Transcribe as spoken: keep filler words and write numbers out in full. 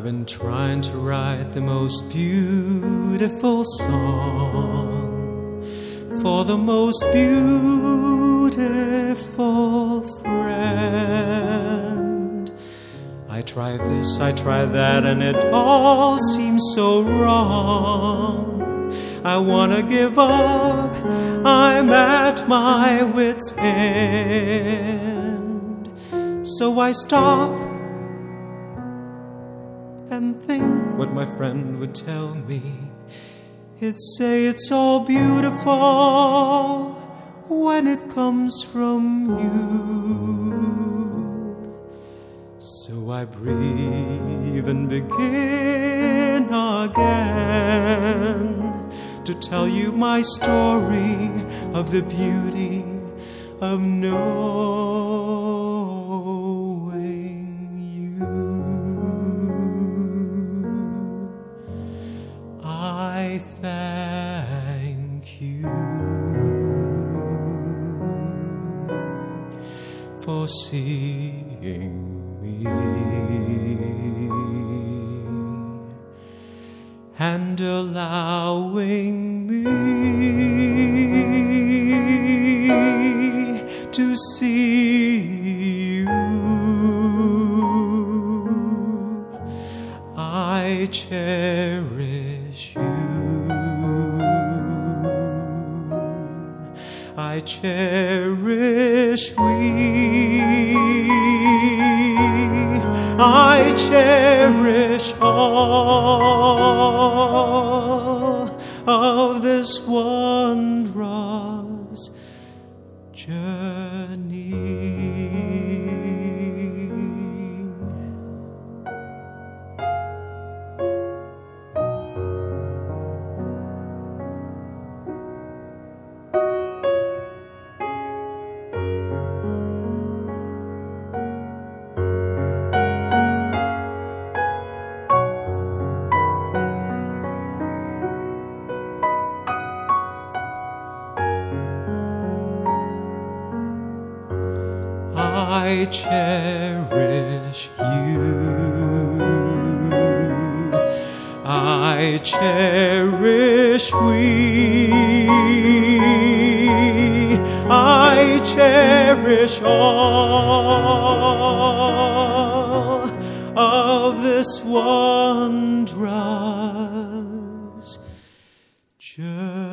I've been trying to write the most beautiful song for the most beautiful friend. I try this, I try that, and it all seems so wrong. I wanna give up, I'm at my wit's end. So I stop and think what my friend would tell me. He'd say it's all beautiful when it comes from you. So I breathe and begin again to tell you my story of the beauty of knowing you. I thank you for seeing me and allowing me to see you. I cherish you. I cherish we. I cherish all of this wondrous journey. I cherish you. I cherish we. I cherish all of this wondrous journey.